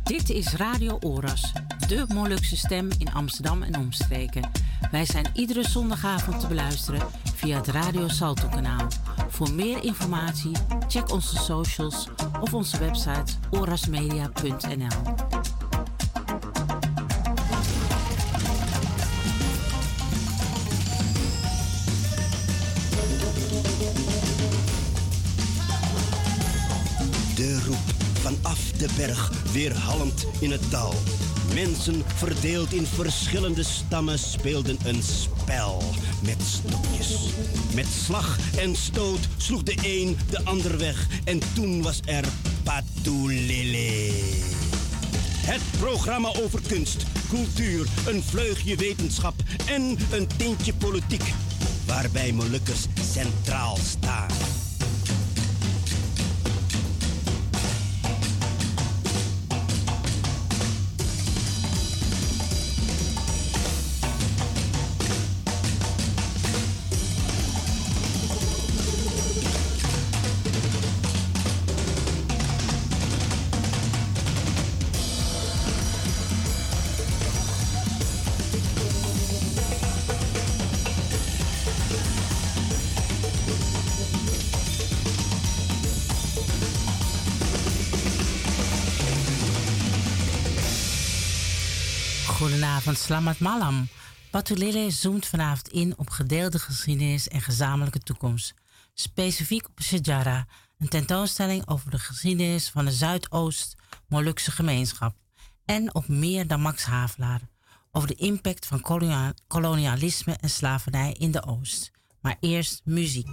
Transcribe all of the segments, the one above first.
Dit is Radio Oras, de Molukse stem in Amsterdam en omstreken. Wij zijn iedere zondagavond te beluisteren via het Radio Salto kanaal. Voor meer informatie check onze socials of onze website orasmedia.nl. De roep vanaf de berg weerhalmend in het dal. Mensen verdeeld in verschillende stammen speelden een spel met stokjes. Met slag en stoot sloeg de een de ander weg en toen was er Patulele. Het programma over kunst, cultuur, een vleugje wetenschap en een tintje politiek. Waarbij Molukkers centraal staan. Goedenavond, Slamat Malam. Patulele zoomt vanavond in op gedeelde geschiedenis en gezamenlijke toekomst. Specifiek op Sejara, een tentoonstelling over de geschiedenis van de Zuidoost-Molukse gemeenschap. En op meer dan Max Havelaar, over de impact van kolonialisme en slavernij in de Oost. Maar eerst muziek.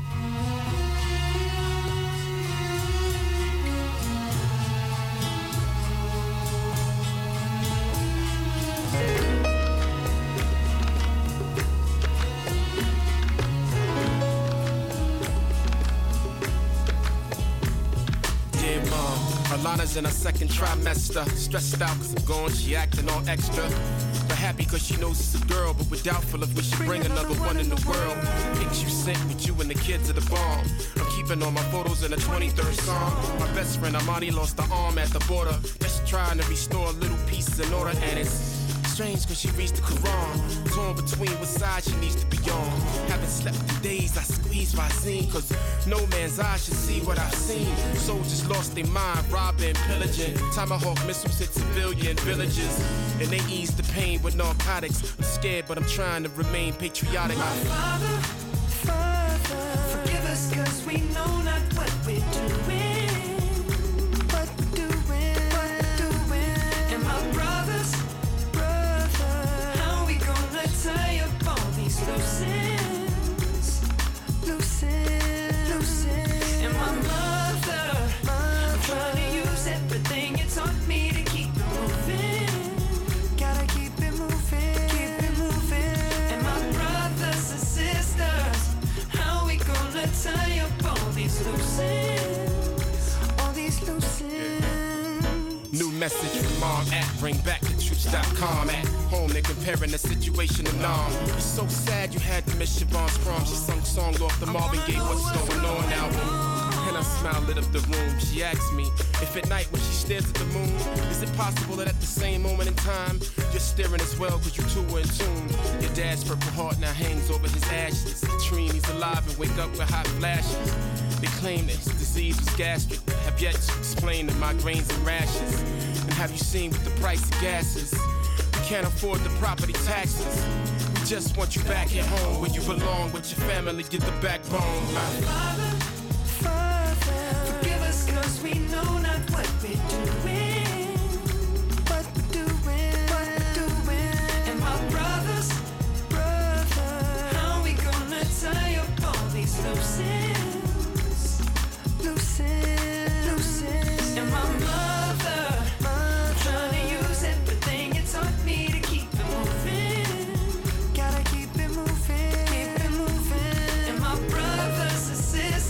Alana's in her second trimester. Stressed out cause I'm gone, she acting all extra. But happy cause she knows it's a girl. But we're doubtful if we should bring another one in the world. Pics you sent with you and the kids at the bomb. I'm keeping all my photos in the 23rd song. My best friend Amani lost her arm at the border. Just trying to restore little pieces in order. And it's strange cause she reads the Quran. Torn between what side she needs to be on. Haven't slept in days, I squeeze Visine. Cause no man's eyes should see what I've seen. Soldiers lost their mind, robbing, pillaging. Tomahawk missiles hit civilian villages. And they ease the pain with narcotics. I'm scared but I'm trying to remain patriotic. My Father, forgive us cause we know not what we're doing. And my brothers, how we gonna tie up all these loose ends? And my mother, I'm trying to use everything you taught me to keep it moving. Gotta keep it moving. And my brothers and sisters, how we gonna tie up all these loose ends? All these loose ends. New message from mom at bringbackthetroops.com. At home they're comparing the situation to Nam. It's so sad you had to miss Siobhan's prom. She sung song off the Marvin Gaye What's Going On album. And I smile lit up the room. She asked me if at night when she stares at the moon, is it possible that at the same moment in time you're staring as well cause you two were in tune? Your dad's purple heart now hangs over his ashes. Katrine, he's alive and wake up with hot flashes. They claim that his disease was gastric, have yet to explain the migraines and rashes. And have you seen with the price of gases? We can't afford the property taxes. We just want you back at home where you belong with your family, get the backbone. Father, forgive us cause we know not what we're doing. And my brothers, how we gonna tie up all these loose ends? And my mother, trying to use everything you taught me to keep it moving. Gotta keep it moving. And my brothers and sisters,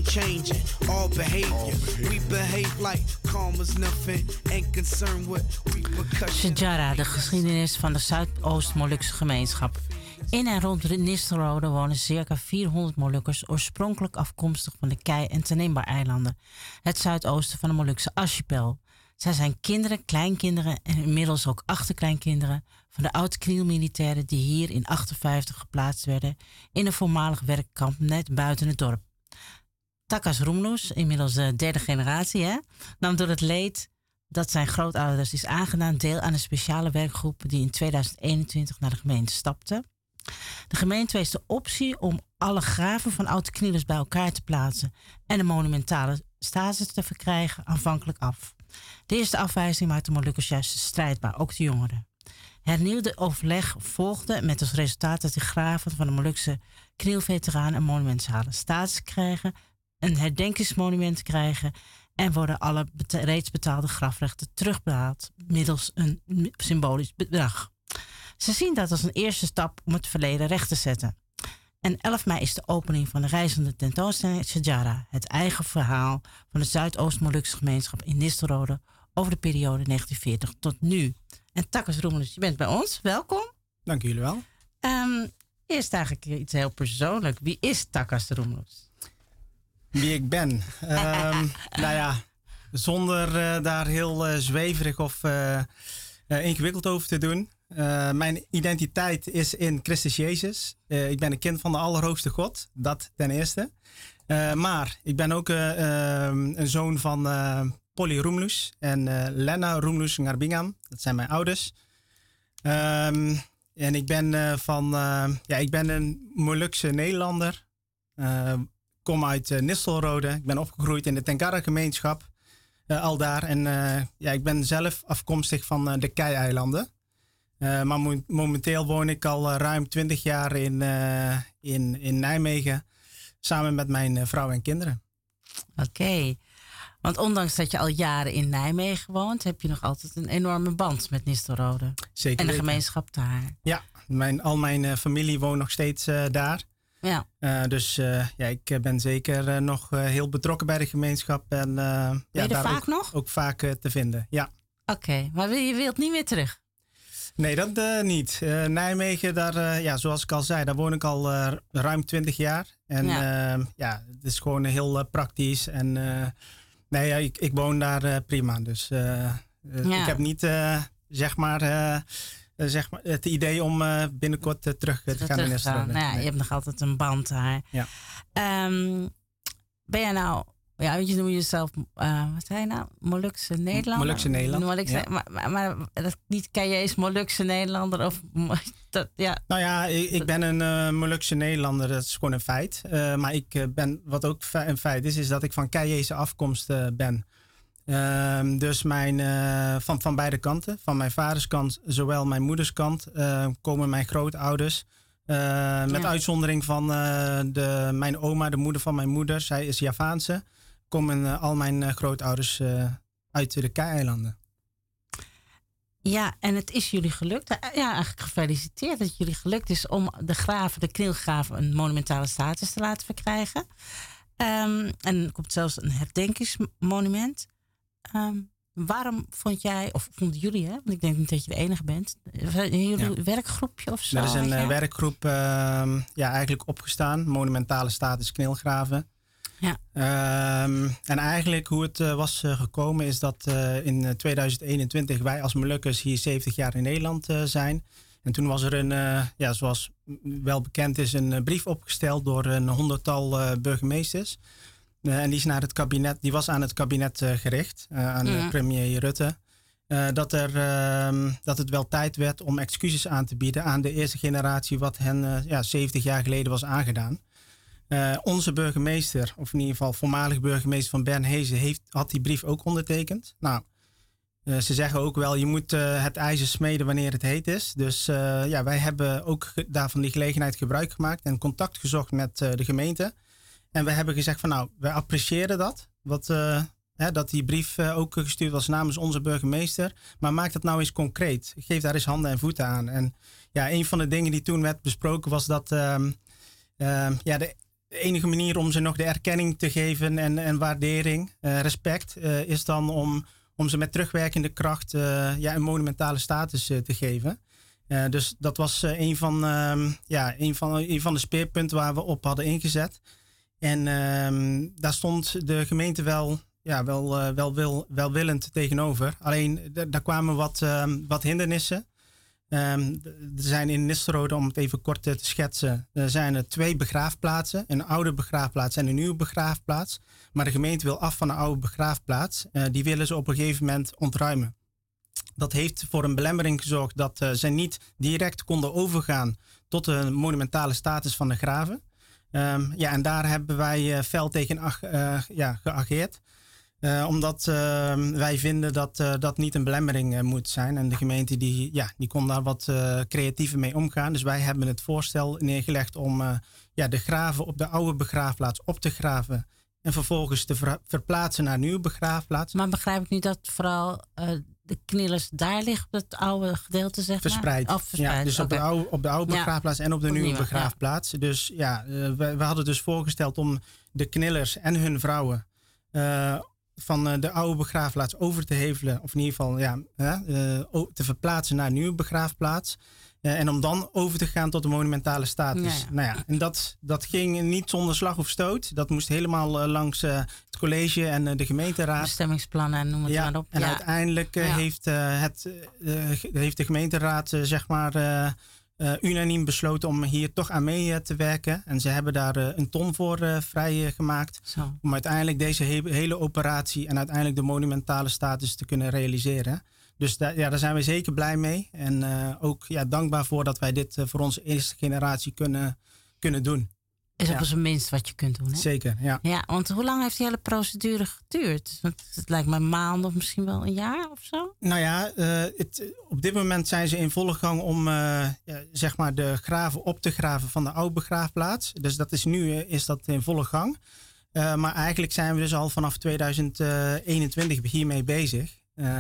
ain't changing. All behavior. We behave like calm as nothing. Ain't concerned with repercussions. Shajara, de geschiedenis van de Zuidoost-Molukse gemeenschap. In en rond Nistelrode wonen circa 400 Molukkers, oorspronkelijk afkomstig van de Kei- en Tanimbar-eilanden, het zuidoosten van de Molukse archipel. Zij zijn kinderen, kleinkinderen en inmiddels ook achterkleinkinderen van de oud-Kriel-militairen die hier in 1958 geplaatst werden in een voormalig werkkamp net buiten het dorp. Takas Roemloes, inmiddels de derde generatie, nam door het leed dat zijn grootouders is aangedaan deel aan een speciale werkgroep die in 2021 naar de gemeente stapte. De gemeente wees de optie om alle graven van oude knielers bij elkaar te plaatsen en een monumentale status te verkrijgen aanvankelijk af. De eerste afwijzing maakte de Molukkers juist strijdbaar, ook de jongeren. Hernieuwde overleg volgde met als resultaat dat de graven van de Molukse knielveteranen een monumentale status krijgen, een herdenkingsmonument krijgen en worden alle reeds betaalde grafrechten terugbetaald middels een symbolisch bedrag. Ze zien dat als een eerste stap om het verleden recht te zetten. En 11 mei is de opening van de reizende tentoonstelling Shajara, het eigen verhaal van de Zuidoost-Molukse gemeenschap in Nistelrode over de periode 1940 tot nu. En Takas Roemloes, je bent bij ons. Welkom. Dank jullie wel. Eerst eigenlijk iets heel persoonlijk. Wie is Takas Roemloes? Wie ik ben? Nou ja, zonder daar heel zweverig of ingewikkeld over te doen. Mijn identiteit is in Christus Jezus. Ik ben een kind van de Allerhoogste God. Dat ten eerste. Maar ik ben ook een zoon van Polly Roemloes en Lena Roemloes Ngarbingam. Dat zijn mijn ouders. En ik ben ik ben een Molukse Nederlander. Kom uit Nistelrode. Ik ben opgegroeid in de Tengara-gemeenschap. Al daar. En ik ben zelf afkomstig van de Kei-eilanden. Maar momenteel woon ik al ruim 20 jaar in Nijmegen. Samen met mijn vrouw en kinderen. Oké. Want ondanks dat je al jaren in Nijmegen woont, heb je nog altijd een enorme band met Nistelrode. Zeker en de weten. gemeenschap daar. Ja, al mijn familie woont nog steeds daar. Ja. Dus ik ben zeker nog heel betrokken bij de gemeenschap. En, ben je er daar vaak nog? Ook vaak te vinden, ja. Oké, maar je wilt niet meer terug? Nee, dat niet. Nijmegen, daar, zoals ik al zei, daar woon ik al ruim 20 jaar. En het is gewoon heel praktisch. En ik woon daar prima. Dus ik heb niet, het idee om binnenkort terug te gaan naar Nistelrode. Nou, je hebt nog altijd een band daar. Ja. Ben jij nou... Ja, je noemt jezelf, wat zei je nou? Molukse Nederlander? Molukse Nederlander, ja. Maar dat niet Keijees Molukse Nederlander of... ja. Nou ja, ik ben een Molukse Nederlander, dat is gewoon een feit. Maar ik ben, wat ook een feit is dat ik van Keijeese afkomst ben. Dus van beide kanten. Van mijn vaderskant, zowel mijn moederskant, komen mijn grootouders. Met uitzondering van mijn oma, de moeder van mijn moeder. Zij is Javaanse. Komen al mijn grootouders uit de Kei-eilanden. Ja, en het is jullie gelukt. Ja, eigenlijk gefeliciteerd dat het jullie gelukt is om de knielgraven een monumentale status te laten verkrijgen. En er komt zelfs een herdenkingsmonument. Waarom vonden jullie, want ik denk niet dat je de enige bent, jullie werkgroepje of zo? Er is een werkgroep eigenlijk opgestaan, monumentale status knielgraven. Ja. En eigenlijk hoe het was gekomen is dat in 2021 wij als Molukkers hier 70 jaar in Nederland zijn. En toen was er zoals wel bekend is, een brief opgesteld door een 100-tal burgemeesters. En die was aan het kabinet gericht, aan premier Rutte. Dat het wel tijd werd om excuses aan te bieden aan de eerste generatie wat hen 70 jaar geleden was aangedaan. Onze burgemeester, of in ieder geval voormalig burgemeester van Bernhezen, had die brief ook ondertekend. Nou, ze zeggen ook wel, je moet het ijzer smeden wanneer het heet is. Dus wij hebben ook daarvan die gelegenheid gebruik gemaakt en contact gezocht met de gemeente. En we hebben gezegd van nou, wij appreciëren dat. Dat die brief ook gestuurd was namens onze burgemeester. Maar maak dat nou eens concreet. Geef daar eens handen en voeten aan. En ja, een van de dingen die toen werd besproken was dat de enige manier om ze nog de erkenning te geven en waardering, respect, is dan om ze met terugwerkende kracht een monumentale status te geven. Dus dat was een van de speerpunten waar we op hadden ingezet. En daar stond de gemeente welwillend tegenover. Alleen daar kwamen wat hindernissen. Er zijn in Nistelrode, om het even kort te schetsen, er zijn er 2 begraafplaatsen. Een oude begraafplaats en een nieuwe begraafplaats. Maar de gemeente wil af van de oude begraafplaats. Die willen ze op een gegeven moment ontruimen. Dat heeft voor een belemmering gezorgd dat ze niet direct konden overgaan tot de monumentale status van de graven. En daar hebben wij fel tegen geageerd. Omdat wij vinden dat dat niet een belemmering moet zijn. En de gemeente die kon daar wat creatiever mee omgaan. Dus wij hebben het voorstel neergelegd om de graven op de oude begraafplaats op te graven. En vervolgens te verplaatsen naar een nieuwe begraafplaats. Maar begrijp ik nu dat vooral de knielers daar liggen op het oude gedeelte, zeg maar? Verspreid. Ja, dus okay. op de oude begraafplaats en op de nieuwe begraafplaats. Ja. Dus we hadden dus voorgesteld om de knillers en hun vrouwen van de oude begraafplaats over te hevelen. Of in ieder geval te verplaatsen naar een nieuwe begraafplaats. En om dan over te gaan tot de monumentale status. En dat ging niet zonder slag of stoot. Dat moest helemaal langs het college en de gemeenteraad. Bestemmingsplannen en noem het maar op. En uiteindelijk heeft de gemeenteraad unaniem besloten om hier toch aan mee te werken. En ze hebben daar een ton voor vrijgemaakt. Om uiteindelijk deze hele operatie en uiteindelijk de monumentale status te kunnen realiseren. Dus daar zijn we zeker blij mee. En ook dankbaar voor dat wij dit voor onze eerste generatie kunnen doen. Is ook op zijn minst wat je kunt doen, hè? Zeker, ja. Ja, want hoe lang heeft die hele procedure geduurd? Want het lijkt me maanden of misschien wel een jaar of zo. Nou ja, op dit moment zijn ze in volle gang om de graven op te graven van de oude begraafplaats. Dus dat is is dat in volle gang. Maar eigenlijk zijn we dus al vanaf 2021 hiermee bezig.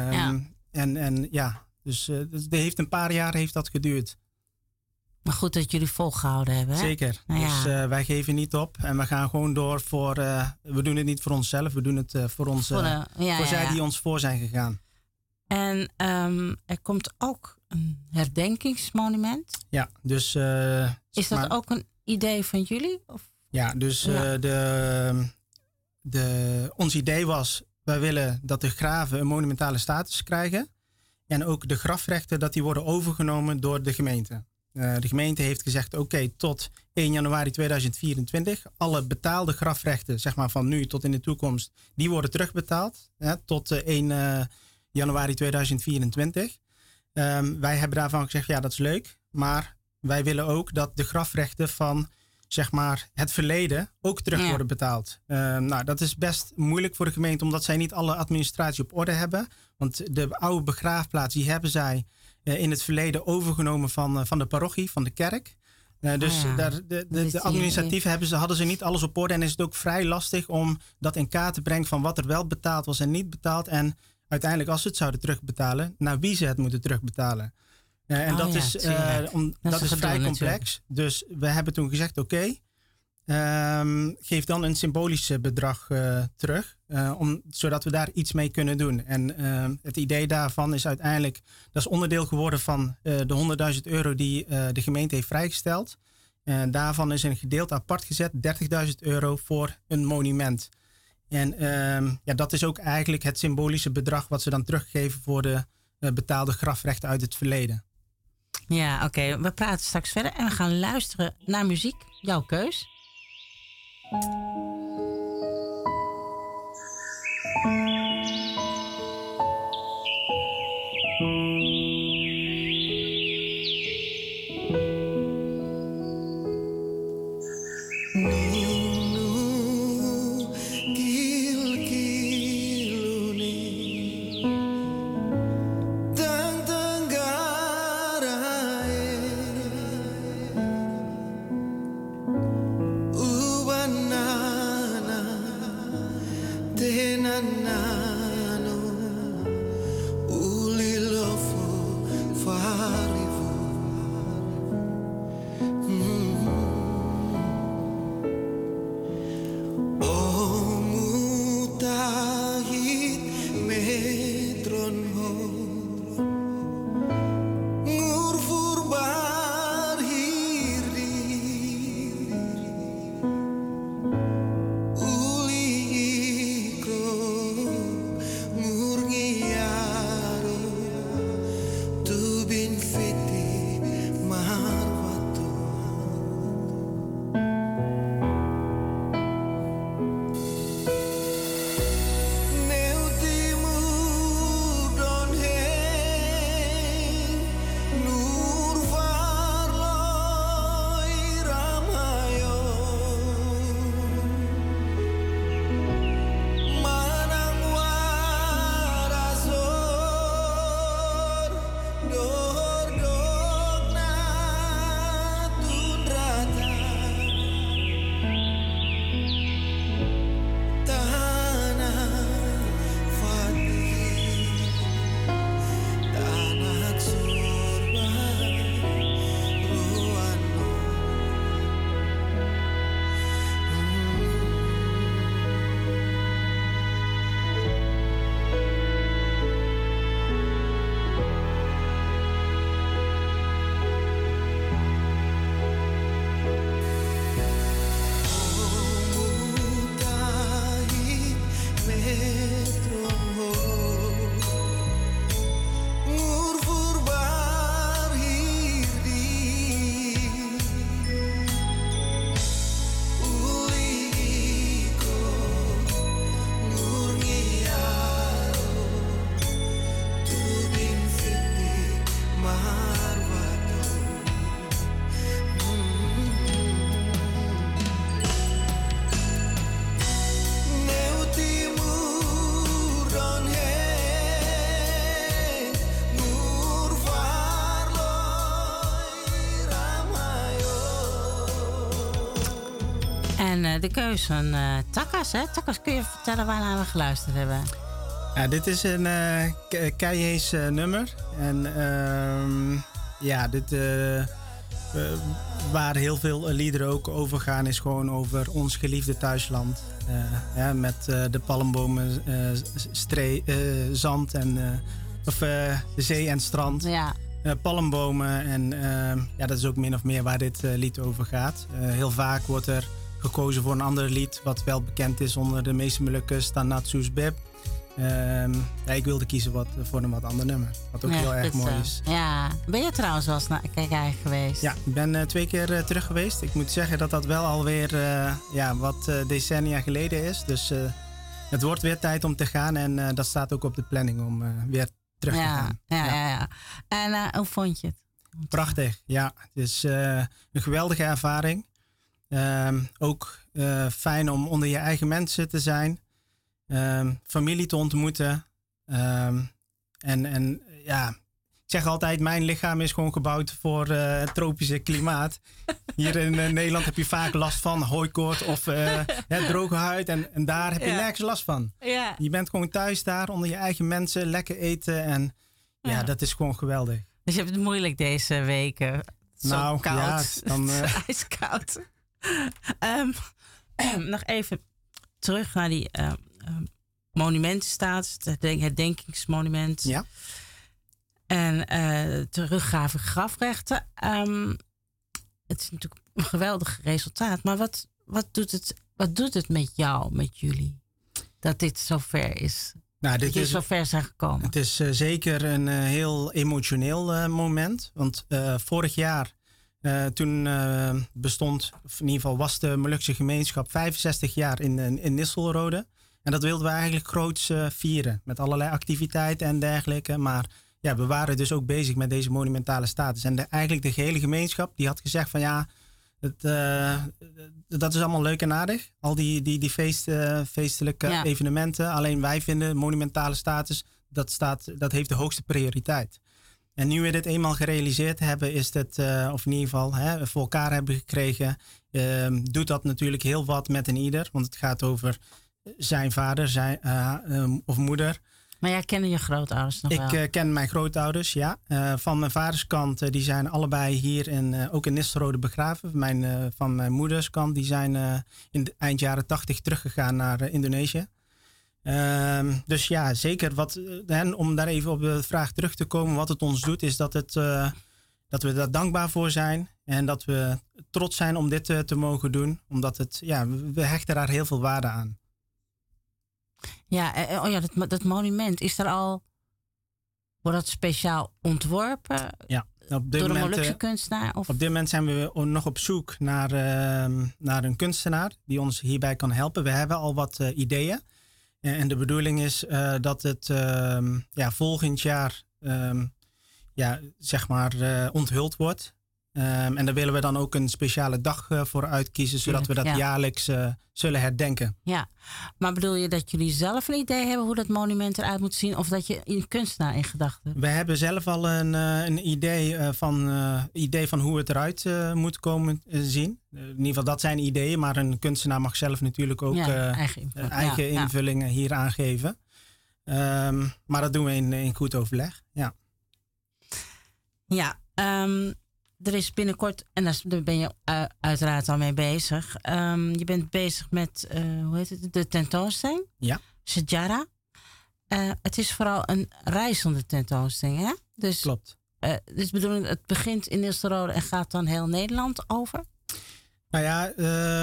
Dus het heeft een paar jaar heeft dat geduurd. Maar goed dat jullie volgehouden hebben, hè? Zeker. Dus wij geven niet op. En we gaan gewoon door voor... we doen het niet voor onszelf. We doen het voor zij die ons voor zijn gegaan. En er komt ook een herdenkingsmonument. Ja, dus... is dat ook een idee van jullie? Of? Ja, dus ons idee was... Wij willen dat de graven een monumentale status krijgen. En ook de grafrechten dat die worden overgenomen door de gemeente. De gemeente heeft gezegd, tot 1 januari 2024... alle betaalde grafrechten, zeg maar van nu tot in de toekomst... die worden terugbetaald tot 1 januari 2024. Wij hebben daarvan gezegd, dat is leuk. Maar wij willen ook dat de grafrechten van... zeg maar, het verleden ook terug worden betaald. Dat is best moeilijk voor de gemeente... omdat zij niet alle administratie op orde hebben. Want de oude begraafplaats... die hebben zij in het verleden overgenomen van de parochie, van de kerk. De administratief hadden ze niet alles op orde... en is het ook vrij lastig om dat in kaart te brengen... van wat er wel betaald was en niet betaald... en uiteindelijk als ze het zouden terugbetalen... naar wie ze het moeten terugbetalen. Dat is vrij complex. Natuurlijk. Dus we hebben toen gezegd, geef dan een symbolisch bedrag terug. Zodat we daar iets mee kunnen doen. En het idee daarvan is uiteindelijk... dat is onderdeel geworden van de €100.000 die de gemeente heeft vrijgesteld. Daarvan is een gedeelte apart gezet, €30.000 voor een monument. En dat is ook eigenlijk het symbolische bedrag... wat ze dan teruggeven voor de betaalde grafrechten uit het verleden. Ja, oké. We praten straks verder en we gaan luisteren naar muziek. Jouw keus. Na De keus van Takas, hè? Takas, kun je vertellen waarnaar we geluisterd hebben? Ja, dit is een Keijees nummer. En dit waar heel veel liederen ook over gaan, is gewoon over ons geliefde thuisland. Met de palmbomen, zand en de zee en strand. Ja. Palmbomen en dat is ook min of meer waar dit lied over gaat. Heel vaak wordt er gekozen voor een ander lied wat wel bekend is onder de meeste Molukkers, Tanatsus Beb. Ik wilde kiezen voor een wat ander nummer, wat ook heel erg mooi is. Ja, ben je trouwens wel eens naar Kijk geweest? Ja, ik ben 2 keer terug geweest. Ik moet zeggen dat dat wel alweer wat decennia geleden is. Dus het wordt weer tijd om te gaan en dat staat ook op de planning om weer terug te gaan. Ja. En hoe vond je het? Prachtig, ja. Het is een geweldige ervaring. Ook fijn om onder je eigen mensen te zijn. Familie te ontmoeten. Ik zeg altijd, mijn lichaam is gewoon gebouwd voor het tropische klimaat. Hier in Nederland heb je vaak last van hooikoorts of droge huid. En daar heb je nergens last van. Ja. Je bent gewoon thuis daar onder je eigen mensen, lekker eten. En dat is gewoon geweldig. Dus je hebt het moeilijk deze weken. Zo koud. Dan, ijskoud. Nog even terug naar die monumentenstatus, het herdenkingsmonument. Ja. En teruggave grafrechten. Het is natuurlijk een geweldig resultaat. Maar wat doet het met jou, met jullie? Dat dit zover is. Nou, dat jullie zover zijn gekomen. Het is zeker een heel emotioneel moment. Want vorig jaar, toen bestond, of in ieder geval was de Molukse gemeenschap 65 jaar in Nistelrode. En dat wilden we eigenlijk groots vieren. Met allerlei activiteiten en dergelijke. Maar ja, we waren dus ook bezig met deze monumentale status. En eigenlijk de gehele gemeenschap die had gezegd van dat is allemaal leuk en aardig. Al die feestelijke evenementen. Alleen wij vinden monumentale status, dat heeft de hoogste prioriteit. En nu we dit eenmaal gerealiseerd hebben, is het, of in ieder geval voor elkaar hebben gekregen, doet dat natuurlijk heel wat met een ieder. Want het gaat over zijn vader of moeder. Maar jij kende je grootouders nog wel? Ik ken mijn grootouders, ja. Van mijn vaderskant, die zijn allebei hier ook in Nistelrode begraven. Van mijn moederskant, die zijn in de eind jaren 80 teruggegaan naar Indonesië. Dus ja, zeker. Om daar even op de vraag terug te komen, wat het ons doet, is dat we daar dankbaar voor zijn. En dat we trots zijn om dit te mogen doen. Omdat we hechten daar heel veel waarde aan. Ja, dat monument, wordt dat speciaal ontworpen? Ja. Door een Molukse kunstenaar? Of? Op dit moment zijn we nog op zoek naar een kunstenaar die ons hierbij kan helpen. We hebben al wat ideeën. En de bedoeling is dat het volgend jaar onthuld wordt. En daar willen we dan ook een speciale dag voor uitkiezen, zodat we dat jaarlijks zullen herdenken. Ja, maar bedoel je dat jullie zelf een idee hebben hoe dat monument eruit moet zien, of dat je een kunstenaar in gedachten hebt? We hebben zelf al een idee van hoe het eruit moet komen zien. In ieder geval, dat zijn ideeën, maar een kunstenaar mag zelf natuurlijk ook eigen invullingen hier aangeven. Maar dat doen we in goed overleg. Ja. Ja, er is binnenkort, en daar ben je uiteraard al mee bezig. Je bent bezig met, de tentoonstelling. Ja. Sejarah. Het is vooral een reizende tentoonstelling, hè? Dus, klopt. Dus bedoeling, het begint in Nistelrode en gaat dan heel Nederland over? Nou ja,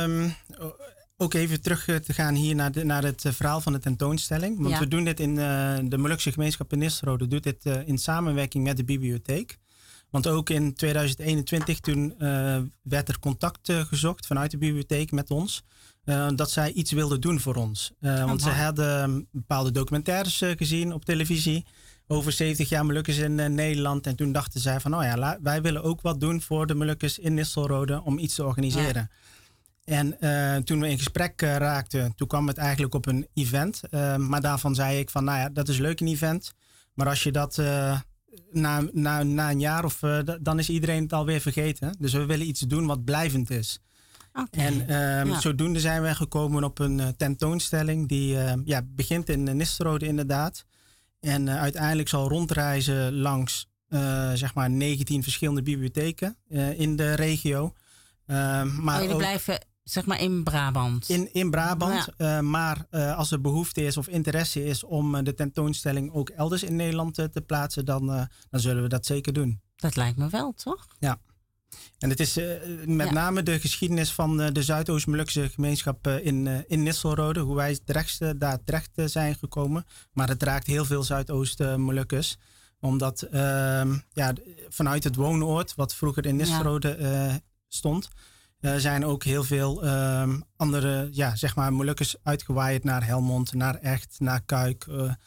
ook even terug te gaan hier naar het verhaal van de tentoonstelling. Want we doen dit in de Molukse gemeenschap in Nistelrode doet dit in samenwerking met de bibliotheek. Want ook in 2021 toen werd er contact gezocht vanuit de bibliotheek met ons. Dat zij iets wilden doen voor ons. Want ze hadden bepaalde documentaires gezien op televisie over 70 jaar Molukkers in Nederland. En toen dachten zij van, wij willen ook wat doen voor de Molukkers in Nistelrode om iets te organiseren. Ja. En toen we in gesprek raakten, toen kwam het eigenlijk op een event. Maar daarvan zei ik van, dat is leuk, een event. Maar als je dat na een jaar dan is iedereen het alweer vergeten. Dus we willen iets doen wat blijvend is. Okay. En zodoende zijn we gekomen op een tentoonstelling die begint in Nistelrode inderdaad. En uiteindelijk zal rondreizen langs 19 verschillende bibliotheken in de regio. Maar jullie blijven in Brabant? In Brabant. Ja. Maar als er behoefte is of interesse is om de tentoonstelling ook elders in Nederland te plaatsen, dan zullen we dat zeker doen. Dat lijkt me wel, toch? Ja. En het is met name de geschiedenis van de Zuidoost-Molukse gemeenschap in Nistelrode. Hoe wij daar terecht zijn gekomen. Maar het raakt heel veel Zuidoost-Molukkers. Omdat vanuit het woonoord, wat vroeger in Nistelrode stond, zijn ook heel veel andere Molukkers uitgewaaid naar Helmond, naar Echt, naar Kuik.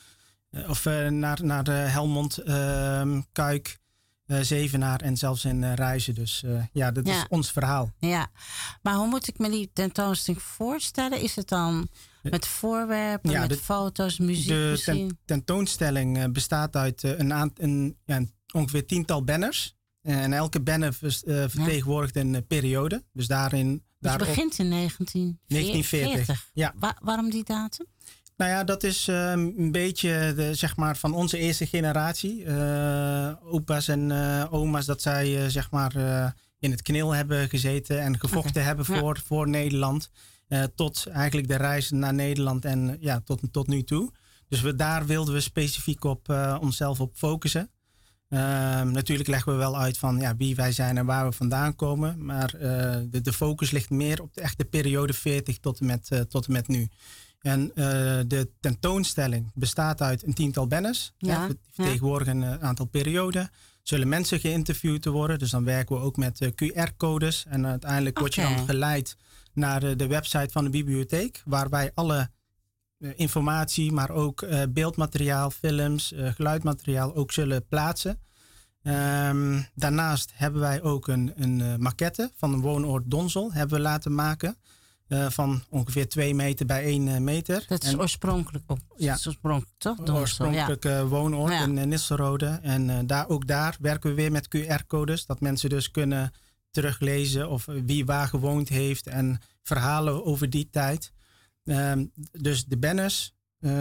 Naar Helmond, Kuik, Zevenaar en zelfs in Reizen. Dus dat is ons verhaal. Ja, maar hoe moet ik me die tentoonstelling voorstellen? Is het dan met voorwerpen, met foto's, muziek misschien? De tentoonstelling bestaat uit ongeveer 10-tal banners. En elke banner vertegenwoordigt een periode. Dus daarin. Het begint in 1940. Ja. Waarom die datum? Nou ja, dat is een beetje van onze eerste generatie. Opa's en oma's, dat zij in het knil hebben gezeten en gevochten hebben voor Nederland. Tot eigenlijk de reis naar Nederland en tot nu toe. Dus daar wilden we specifiek op onszelf op focussen. Natuurlijk leggen we wel uit van wie wij zijn en waar we vandaan komen. Maar de focus ligt meer op de echte periode 40 tot en met nu. En de tentoonstelling bestaat uit een 10-tal banners. Die vertegenwoordigen een aantal perioden. Zullen mensen geïnterviewd worden. Dus dan werken we ook met QR-codes. En uiteindelijk word je dan geleid naar de website van de bibliotheek. Waar wij alle informatie, maar ook beeldmateriaal, films, geluidmateriaal ook zullen plaatsen. Daarnaast hebben wij ook een maquette van een woonoord Donzel hebben we laten maken. Van ongeveer 2 meter bij 1 meter. Dat is oorspronkelijk op. Ja, is oorspronkelijk, toch? Oorspronkelijk woonoord in Nistelrode. En ook daar werken we weer met QR-codes. Dat mensen dus kunnen teruglezen of wie waar gewoond heeft. En verhalen over die tijd. Dus de banners.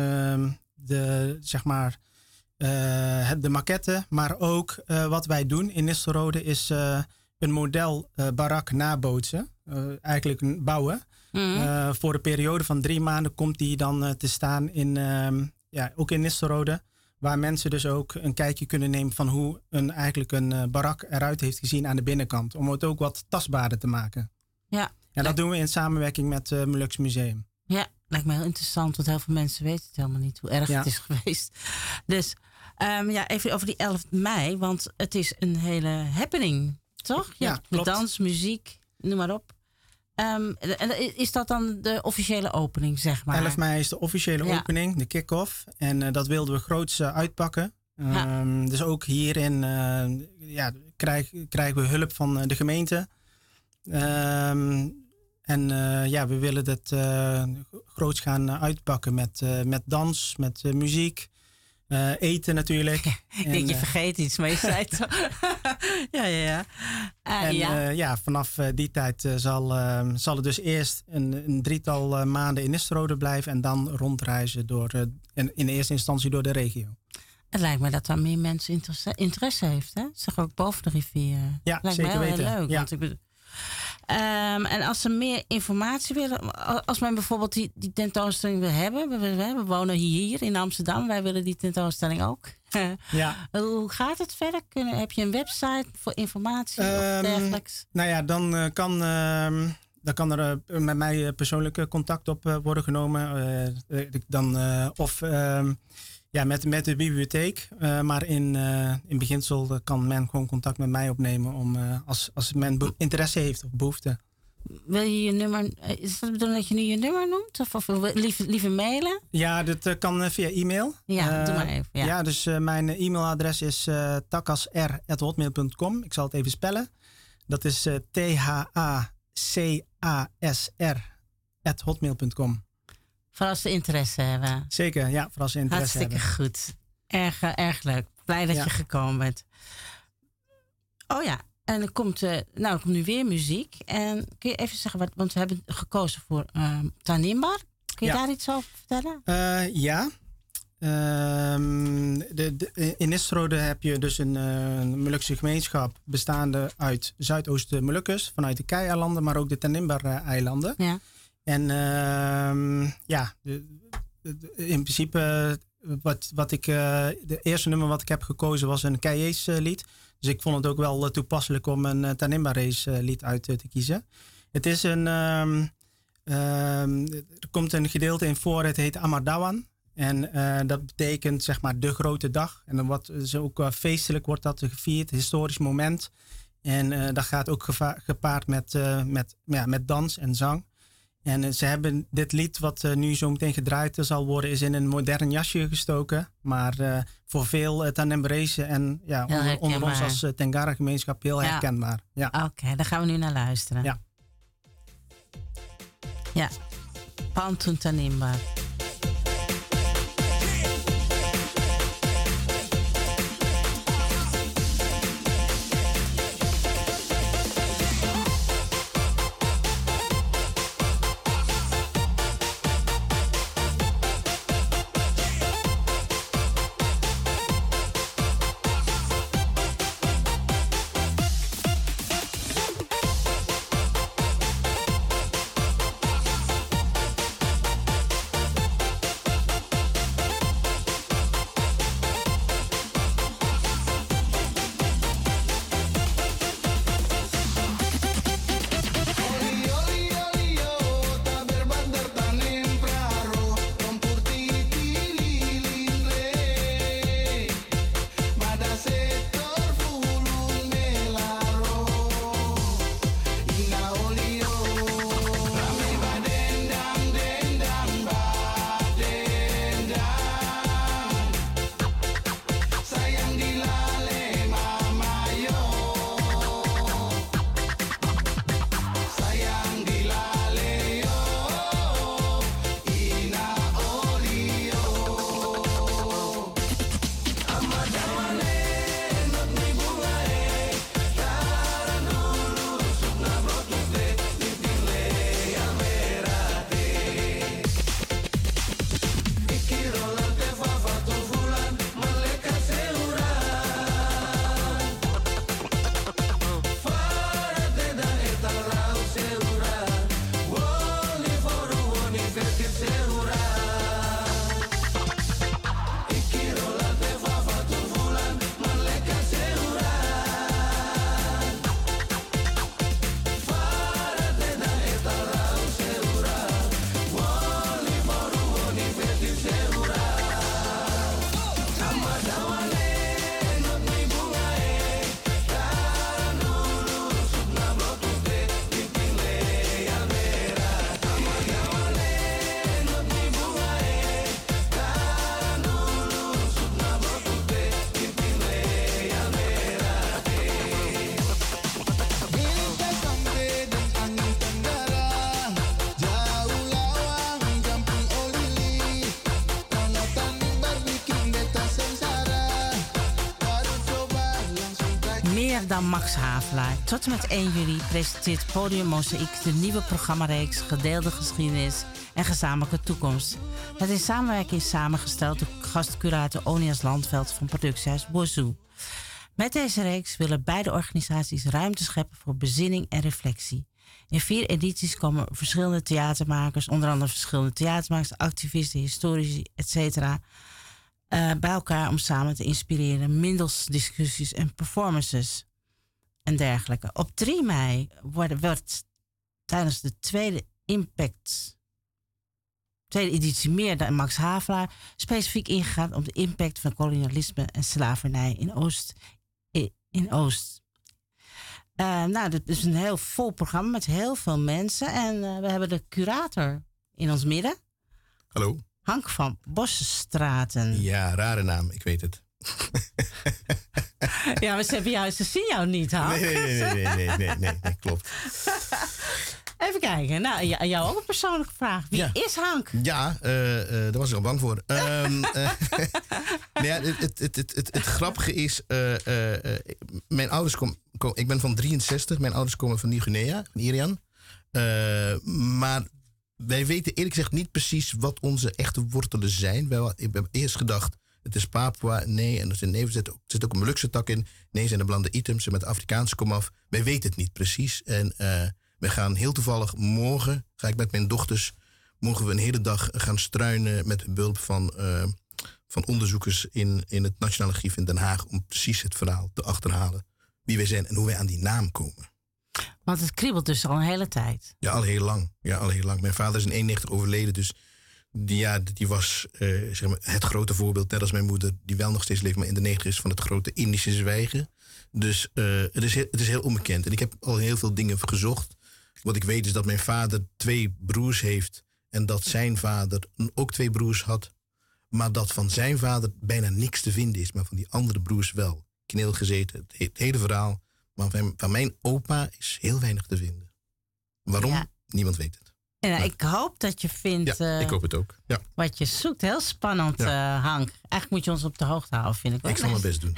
De maquette. Maar ook wat wij doen in Nistelrode is een model barak nabootsen. Eigenlijk bouwen. Voor een periode van 3 maanden komt die dan te staan ook in Nistelrode. Waar mensen dus ook een kijkje kunnen nemen van hoe eigenlijk een barak eruit heeft gezien aan de binnenkant. Om het ook wat tastbaarder te maken. Ja. En dat doen we in samenwerking met het Molukse Museum. Ja, lijkt me heel interessant. Want heel veel mensen weten het helemaal niet hoe erg het is geweest. Dus even over die 11 mei. Want het is een hele happening, toch? Ja, met dans, muziek, noem maar op. En is dat dan de officiële opening, zeg maar? 11 mei is de officiële opening, de kick-off. En dat wilden we groots uitpakken. Dus ook hierin krijgen we hulp van de gemeente. We willen het groots gaan uitpakken met dans, met muziek. Eten natuurlijk. Ik denk, je vergeet iets, maar je zei het zo. Vanaf die tijd zal het dus eerst een 3-tal maanden in Nistelrode blijven en dan rondreizen in eerste instantie door de regio. Het lijkt me dat daar meer mensen interesse heeft, hè? Zeg ook boven de rivier. Ja, lijkt zeker me heel weten. leuk. Ja. Want ik bedoel, en als ze meer informatie willen, als men bijvoorbeeld die tentoonstelling wil hebben, we wonen hier in Amsterdam, wij willen die tentoonstelling ook. Hoe gaat het verder? Heb je een website voor informatie of dergelijks? Nou ja, dan kan er met mij persoonlijk contact op worden genomen. Met de bibliotheek. Maar in beginsel kan men gewoon contact met mij opnemen als men interesse heeft of behoefte. Wil je je nummer? Is het de bedoeling dat je nu je nummer noemt? Of liever mailen? Ja, dat kan via e-mail. Ja, doe maar even. Ja, dus mijn e-mailadres is takasr@hotmail.com. Ik zal het even spellen. Dat is thacasr@hotmail.com. Voor als ze interesse hebben. Zeker, ja, voor als ze interesse hebben. Hartstikke goed. Erg leuk. Blij dat je gekomen bent. Oh ja, en er komt nu weer muziek. En kun je even zeggen, want we hebben gekozen voor Tanimbar. Kun je daar iets over vertellen? In Nistelrode heb je dus een Molukse gemeenschap bestaande uit Zuidoost-Molukkers, vanuit de Kei-eilanden, maar ook de Tanimbar-eilanden. Ja. En in principe, de eerste nummer wat ik heb gekozen was een Keies lied. Dus ik vond het ook wel toepasselijk om een Tanimbarees lied uit te kiezen. Het is er komt een gedeelte in voor, het heet Amardawan. En dat betekent zeg maar de grote dag. En dan wordt ook feestelijk wordt dat gevierd, historisch moment. En dat gaat ook gepaard met dans en zang. En ze hebben dit lied wat nu zo meteen gedraaid zal worden, is in een modern jasje gestoken. Maar voor veel Tanimbarezen en onder ons als Tengara gemeenschap heel herkenbaar. Ja. Oké, daar gaan we nu naar luisteren. Ja. Pantun Tanimbar. Meer dan Max Havelaar. Tot en met 1 juli presenteert Podium Mozaïek de nieuwe programmareeks Gedeelde Geschiedenis en Gezamenlijke Toekomst. Het in samenwerking is samengesteld door gastcurator Onias Landveld van productiehuis Bozoe. Met deze reeks willen beide organisaties ruimte scheppen voor bezinning en reflectie. In 4 edities komen verschillende theatermakers, onder andere verschillende theatermakers, activisten, historici, etc. Bij elkaar om samen te inspireren middels discussies en performances en dergelijke. Op 3 mei wordt tijdens de tweede editie Meer dan Max Havelaar specifiek ingegaan op de impact van kolonialisme en slavernij in Oost. Dit is een heel vol programma met heel veel mensen. En we hebben de curator in ons midden. Hallo. Hank van Bossenstraten. Ja, rare naam, ik weet het. Ja, maar ze zien jou niet, Hank. Nee, klopt. Even kijken. Nou, jou ook een persoonlijke vraag. Wie is Hank? Ja, daar was ik al bang voor. Het grappige is, mijn ouders ik ben van 63. Mijn ouders komen van Nieuw-Guinea, van Irian. Maar wij weten eerlijk gezegd niet precies wat onze echte wortelen zijn. Ik heb eerst gedacht, het is Papua. Nee, en er zit ook een Molukse tak in. Nee, zijn de blande items met Afrikaanse komaf. Wij weten het niet precies. En we gaan heel toevallig morgen, ga ik met mijn dochters, mogen we een hele dag gaan struinen met behulp van onderzoekers in het Nationaal Archief in Den Haag om precies het verhaal te achterhalen. Wie wij zijn en hoe wij aan die naam komen. Want het kriebelt dus al een hele tijd. Ja, al heel lang. Mijn vader is in 91 overleden, dus die was zeg maar het grote voorbeeld, net als mijn moeder, die wel nog steeds leeft, maar in de 90 is van het grote Indische zwijgen. Dus het is heel onbekend. En ik heb al heel veel dingen gezocht. Wat ik weet is dat mijn vader 2 broers heeft en dat zijn vader ook 2 broers had. Maar dat van zijn vader bijna niks te vinden is, maar van die andere broers wel. Kneel gezeten, het hele verhaal. Maar van mijn opa is heel weinig te vinden. Waarom? Ja. Niemand weet het. En ik hoop dat je vindt... Ja, ik hoop het ook. Ja. Wat je zoekt. Heel spannend, Hank. Eigenlijk moet je ons op de hoogte houden, vind ik. Ik zal mijn best doen.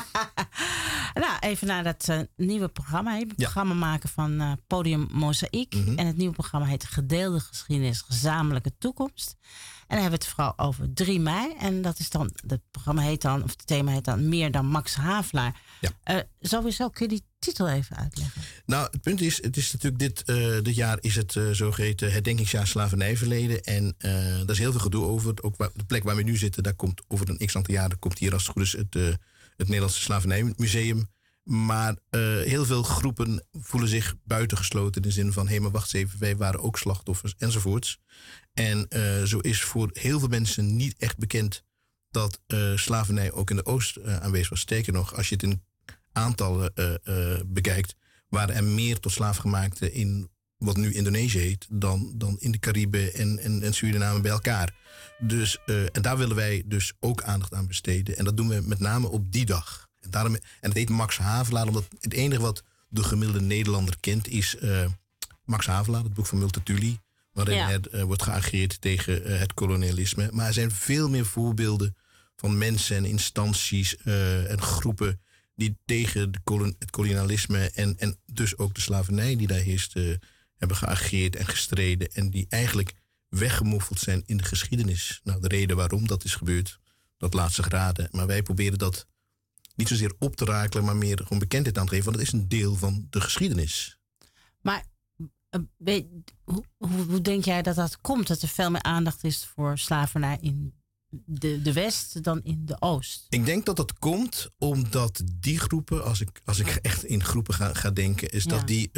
Nou, even naar dat nieuwe programma. Het programma maken van Podium Mozaïek. Mm-hmm. En het nieuwe programma heet Gedeelde Geschiedenis, Gezamenlijke Toekomst. En dan hebben we het vooral over 3 mei. En dat is dan, het thema heet dan Meer dan Max Havelaar. Ja. Sowieso, kun je die titel even uitleggen? Nou, het punt is, het is natuurlijk dit jaar is het zogeheten herdenkingsjaar slavernijverleden. En daar is heel veel gedoe over. Ook de plek waar we nu zitten, daar komt over een x-aantal jaren komt hier als het goed is het Nederlandse Slavernijmuseum. Maar heel veel groepen voelen zich buitengesloten in de zin van, hé, maar wacht even, wij waren ook slachtoffers enzovoorts. En zo is voor heel veel mensen niet echt bekend dat slavernij ook in de Oost aanwezig was. Sterker nog, als je het in aantallen bekijkt, waren er meer tot slaafgemaakten in wat nu Indonesië heet, dan in de Cariben en Suriname bij elkaar. Dus, en daar willen wij dus ook aandacht aan besteden. En dat doen we met name op die dag. En het heet Max Havelaar, omdat het enige wat de gemiddelde Nederlander kent is Max Havelaar, het boek van Multatuli, waarin wordt geageerd tegen het kolonialisme. Maar er zijn veel meer voorbeelden van mensen en instanties en groepen die tegen het kolonialisme en dus ook de slavernij die daar heerst hebben geageerd en gestreden. En die eigenlijk weggemoffeld zijn in de geschiedenis. Nou, de reden waarom dat is gebeurd, dat laat zich raden. Maar wij proberen dat niet zozeer op te rakelen, maar meer gewoon bekendheid aan te geven. Want het is een deel van de geschiedenis. Maar hoe denk jij dat dat komt? Dat er veel meer aandacht is voor slavernij in de West dan in de Oost? Ik denk dat dat komt omdat die groepen, als ik echt in groepen ga denken, is dat die...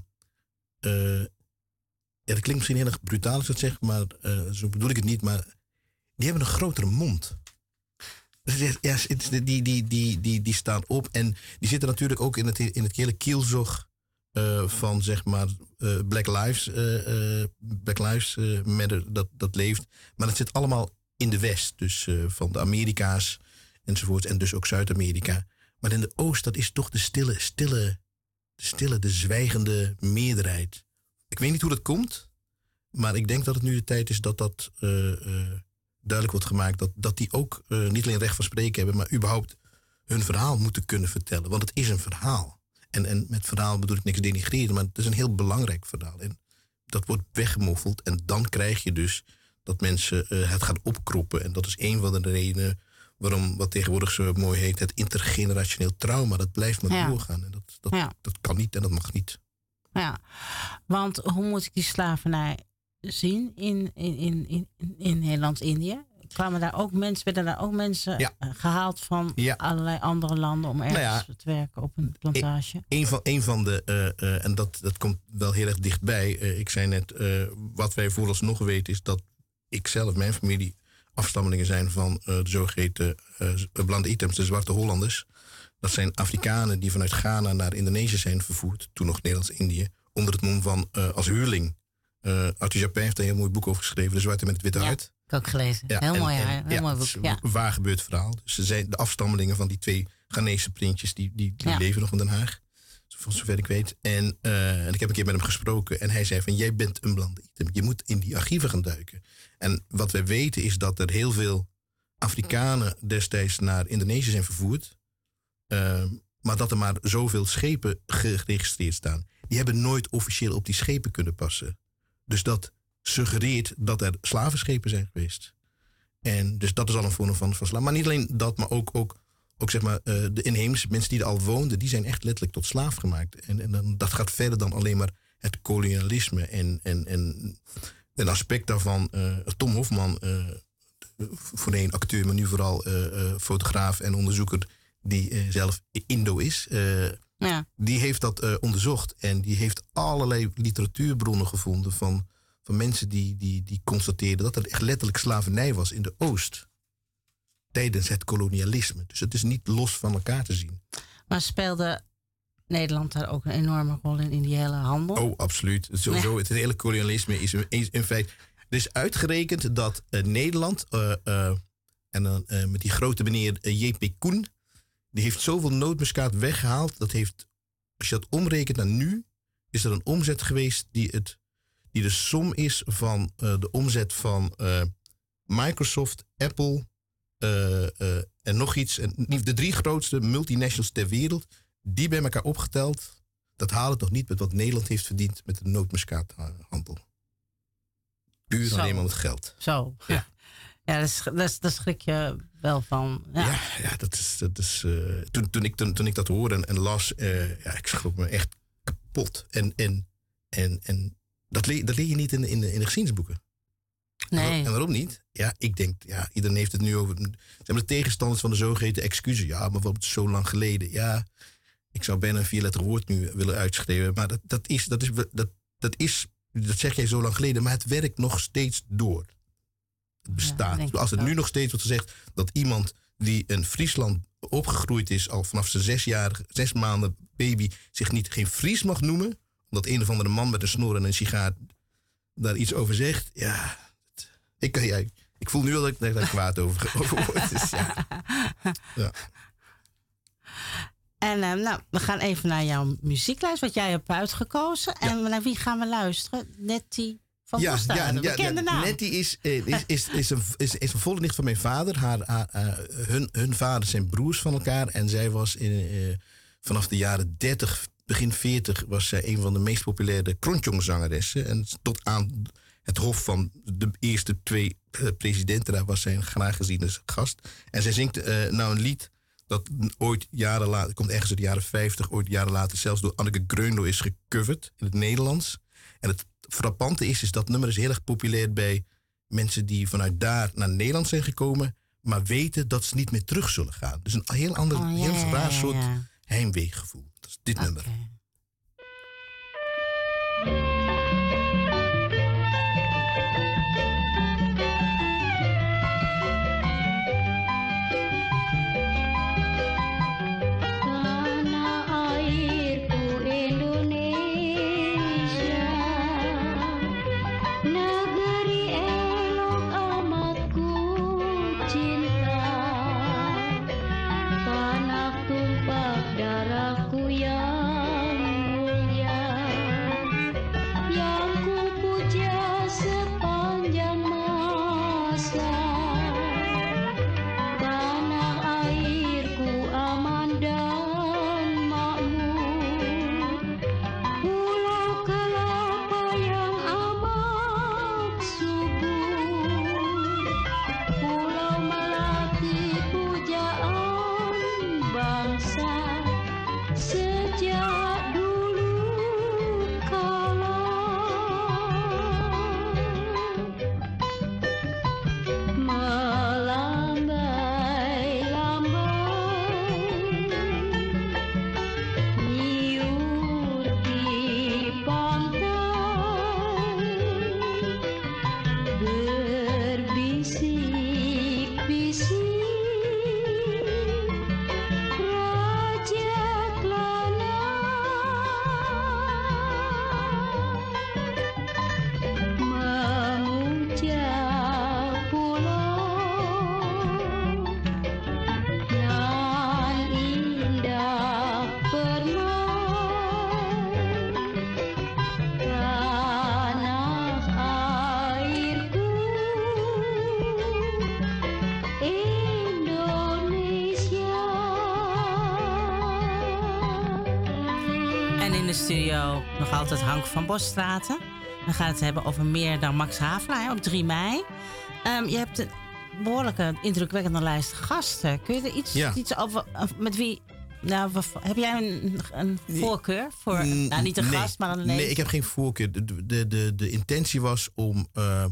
dat klinkt misschien heel erg brutaal als ik dat zeg, maar zo bedoel ik het niet. Maar die hebben een grotere mond. Dus die staan op. En die zitten natuurlijk ook in het hele kielzog van zeg maar Black Lives Matter dat leeft. Maar het zit allemaal in de West. Dus van de Amerika's enzovoort. En dus ook Zuid-Amerika. Maar in de Oost, dat is toch de zwijgende meerderheid. Ik weet niet hoe dat komt. Maar ik denk dat het nu de tijd is dat duidelijk wordt gemaakt. Dat die ook niet alleen recht van spreken hebben, maar überhaupt hun verhaal moeten kunnen vertellen. Want het is een verhaal. En met verhaal bedoel ik niks denigreren, maar het is een heel belangrijk verhaal. En dat wordt weggemoffeld en dan krijg je dus dat mensen het gaan opkroppen. En dat is een van de redenen waarom wat tegenwoordig zo mooi heet het intergenerationeel trauma. Dat blijft maar doorgaan. En dat kan niet en dat mag niet. Ja, want hoe moet ik die slavernij zien in Nederlands-Indië? Werden daar ook mensen gehaald van allerlei andere landen om ergens te werken op een plantage? Een van de, en dat komt wel heel erg dichtbij. Ik zei net, wat wij vooralsnog weten is dat ik zelf, mijn familie, afstammelingen zijn van de zogeheten blande items, de zwarte Hollanders. Dat zijn Afrikanen die vanuit Ghana naar Indonesië zijn vervoerd, toen nog Nederlands-Indië, onder het mom van als huurling. Arthur Japin heeft een heel mooi boek over geschreven, De Zwarte met het Witte Hart. Ik heb ook gelezen. Ja, heel mooi boek. Ja. Een waar gebeurd verhaal. Dus ze zijn de afstammelingen van die 2 Ghanese printjes, die leven nog in Den Haag. Voor zover ik weet. En ik heb een keer met hem gesproken. En hij zei van, jij bent een blande item. Je moet in die archieven gaan duiken. En wat wij weten is dat er heel veel Afrikanen destijds naar Indonesië zijn vervoerd. Maar dat er maar zoveel schepen geregistreerd staan. Die hebben nooit officieel op die schepen kunnen passen. Dus dat suggereert dat er slavenschepen zijn geweest. En dus dat is al een vorm van slaaf. Maar niet alleen dat, maar ook zeg maar, de inheemse mensen die er al woonden, die zijn echt letterlijk tot slaaf gemaakt. En dat gaat verder dan alleen maar het kolonialisme. En een aspect daarvan, Tom Hofman, voorheen acteur, maar nu vooral fotograaf en onderzoeker, die zelf Indo is, die heeft dat onderzocht. En die heeft allerlei literatuurbronnen gevonden van mensen die constateerden dat er echt letterlijk slavernij was in de Oost. Tijdens het kolonialisme. Dus het is niet los van elkaar te zien. Maar speelde Nederland daar ook een enorme rol in die hele handel? Oh, absoluut. Sowieso, het hele kolonialisme is in feite. Er is uitgerekend dat Nederland, en dan met die grote meneer J.P. Koen, die heeft zoveel nootmuskaat weggehaald. Dat heeft, als je dat omrekent naar nu, is er een omzet geweest die de som is van de omzet van Microsoft, Apple en nog iets. En de 3 grootste multinationals ter wereld, die bij elkaar opgeteld, dat haalt het nog niet met wat Nederland heeft verdiend met de nootmuskaathandel. Puur alleen maar met geld. Zo. Ja. Ja, daar schrik je wel van. Ja, dat is toen ik dat hoorde en las, ik schrok me echt kapot. En dat leer je niet in de geschiedenisboeken. Nee. En waarom niet? Ja, ik denk, iedereen heeft het nu over. Zijn de tegenstanders van de zogeheten excuses? Ja, maar wat zo lang geleden? Ja, ik zou bijna een 4-letterig woord nu willen uitschrijven. Maar dat zeg jij zo lang geleden, maar het werkt nog steeds door. Het bestaat. Ja, als het nu nog steeds wordt gezegd dat iemand die in Friesland opgegroeid is, al vanaf zijn 6 maanden baby, zich geen Fries mag noemen, omdat een of andere man met een snor en een sigaar daar iets over zegt. Ja, ik voel nu al dat ik daar kwaad over word. Dus, ja. En we gaan even naar jouw muzieklijst, wat jij hebt uitgekozen. Ja. En naar wie gaan we luisteren? Nettie van Boestade, bekende naam. Nettie is een volle nicht van mijn vader. Hun vaders zijn broers van elkaar. En zij was vanaf de jaren 30, begin 40... was zij een van de meest populaire Kronjong-zangeressen. En tot aan het hof van de eerste 2 presidenten, daar was zij een graag geziene gast. En zij zingt een lied dat ooit jaren later, komt ergens uit de jaren 50, ooit jaren later zelfs door Anneke Greunlo is gecoverd in het Nederlands. En het frappante is dat nummer is heel erg populair bij mensen die vanuit daar naar Nederland zijn gekomen, maar weten dat ze niet meer terug zullen gaan. Dus een heel ander, heel raar soort heimweegevoel. Dat is dit nummer. Darahku yang masa sejak dulu kala melambai-lambai niur di pantai berbisik-bisik Raja Kelana memuja pulau nan indah permai tanah airku Indonesia. En in de studio nog altijd Hank van Bosstraten. We gaan het hebben over meer dan Max Havelaar op 3 mei. Je hebt een behoorlijke indrukwekkende lijst gasten. Kun je er iets over... Met wie... Nou, heb jij een voorkeur voor... niet een gast, maar een Nee, ik heb geen voorkeur. De intentie was om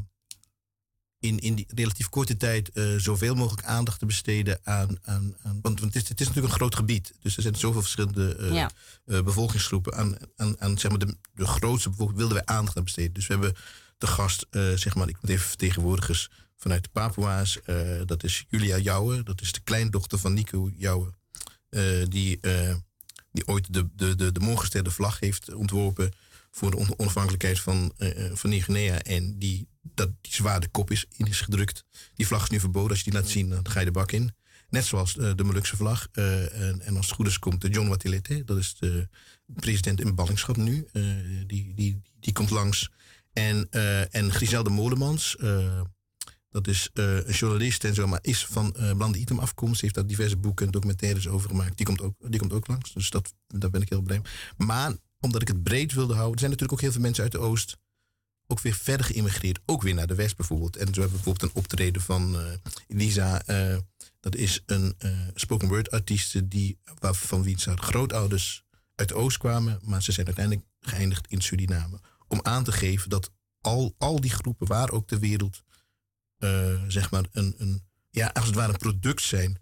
in die relatief korte tijd zoveel mogelijk aandacht te besteden aan want het is natuurlijk een groot gebied. Dus er zijn zoveel verschillende bevolkingsgroepen. Aan zeg maar de grootste bevolking wilden wij aandacht aan besteden. Dus we hebben de gast, zeg maar, ik moet even vertegenwoordigers vanuit de Papua's. Dat is Julia Jouwe. Dat is de kleindochter van Nico Jouwe. Die ooit de morgenster vlag heeft ontworpen voor de onafhankelijkheid van Nieuw-Guinea. En die zwaar de kop in is gedrukt. Die vlag is nu verboden. Als je die laat zien, dan ga je de bak in. Net zoals de Molukse vlag. En als het goed is komt John Watilete. Dat is de president in ballingschap nu. Die komt langs. En Griselde Molemans. Dat is een journalist en zo, maar is van Blande Item afkomst. Heeft daar diverse boeken en documentaires over gemaakt. Die komt ook langs. Dus daar ben ik heel blij mee. Maar omdat ik het breed wilde houden. Er zijn natuurlijk ook heel veel mensen uit de Oost ook weer verder geïmmigreerd. Ook weer naar de West bijvoorbeeld. En zo hebben we bijvoorbeeld een optreden van Elisa. Dat is een spoken word artiest van wie zijn grootouders uit de Oost kwamen. Maar ze zijn uiteindelijk geëindigd in Suriname. Om aan te geven dat al die groepen waar ook ter wereld zeg maar als het ware een product zijn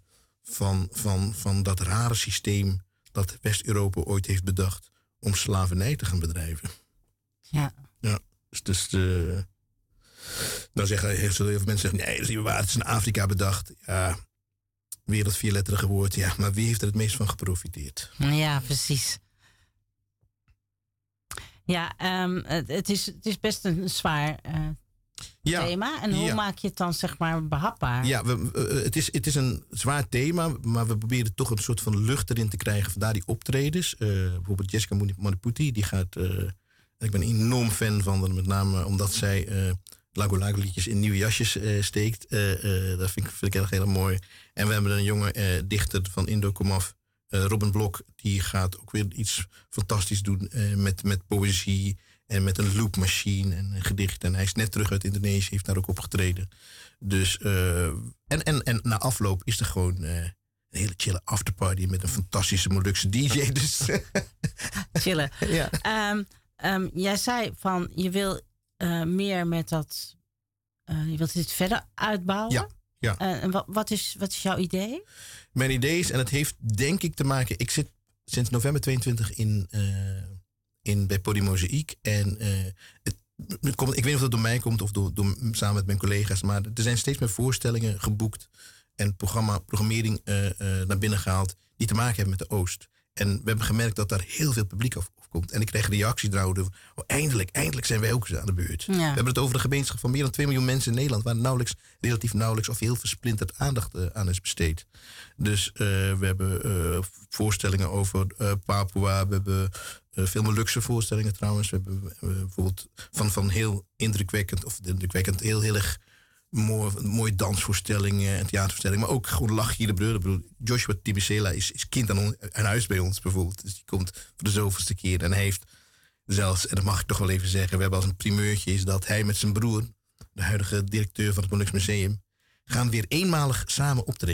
van dat rare systeem dat West-Europa ooit heeft bedacht om slavernij te gaan bedrijven. Ja. Dus dan zullen heel veel mensen zeggen, nee, dat is niet waar, het is in Afrika bedacht. Ja, weer dat 4-letterige woord. Ja, maar wie heeft er het meest van geprofiteerd? Ja, precies. Ja, het is best een zwaar thema. En hoe maak je het dan, zeg maar, behapbaar? Ja, het is een zwaar thema, maar we proberen toch een soort van lucht erin te krijgen. Vandaar die optredens. Bijvoorbeeld Jessica Maniputi, die gaat... ik ben enorm fan van haar, met name omdat zij Lago Lago liedjes in nieuwe jasjes steekt. Dat vind ik heel mooi. En we hebben een jonge dichter van Indo Komaf, Robin Blok. Die gaat ook weer iets fantastisch doen met poëzie en met een loopmachine en gedichten. En hij is net terug uit Indonesië, heeft daar ook opgetreden. Dus, en na afloop is er gewoon een hele chille afterparty met een fantastische Molukse DJ. Dus. Chillen. Ja. Jij zei van je wil meer met dat. Je wilt dit verder uitbouwen. Ja. En wat is jouw idee? Mijn idee is, en het heeft denk ik te maken. Ik zit sinds november 22 bij Polymozaïek. En ik weet niet of dat door mij komt of samen met mijn collega's. Maar er zijn steeds meer voorstellingen geboekt en programmering naar binnen gehaald die te maken hebben met de Oost. En we hebben gemerkt dat daar heel veel publiek afkomt. En ik kreeg reacties trouwens. Eindelijk zijn wij ook eens aan de beurt. Ja. We hebben het over de gemeenschap van meer dan 2 miljoen mensen in Nederland, waar relatief nauwelijks of heel versplinterd aandacht aan is besteed. Dus we hebben voorstellingen over Papua. We hebben veel Molukse voorstellingen trouwens. We hebben bijvoorbeeld van heel indrukwekkend, heel erg mooie dansvoorstellingen en theatervoorstellingen, maar ook gewoon lachje de brullen. Joshua Tibicela is kind aan huis bij ons bijvoorbeeld. Dus die komt voor de zoveelste keer. En hij heeft zelfs, en dat mag ik toch wel even zeggen, we hebben als een primeurtje, is dat hij met zijn broer, de huidige directeur van het Molukse Museum, gaan weer eenmalig samen optreden.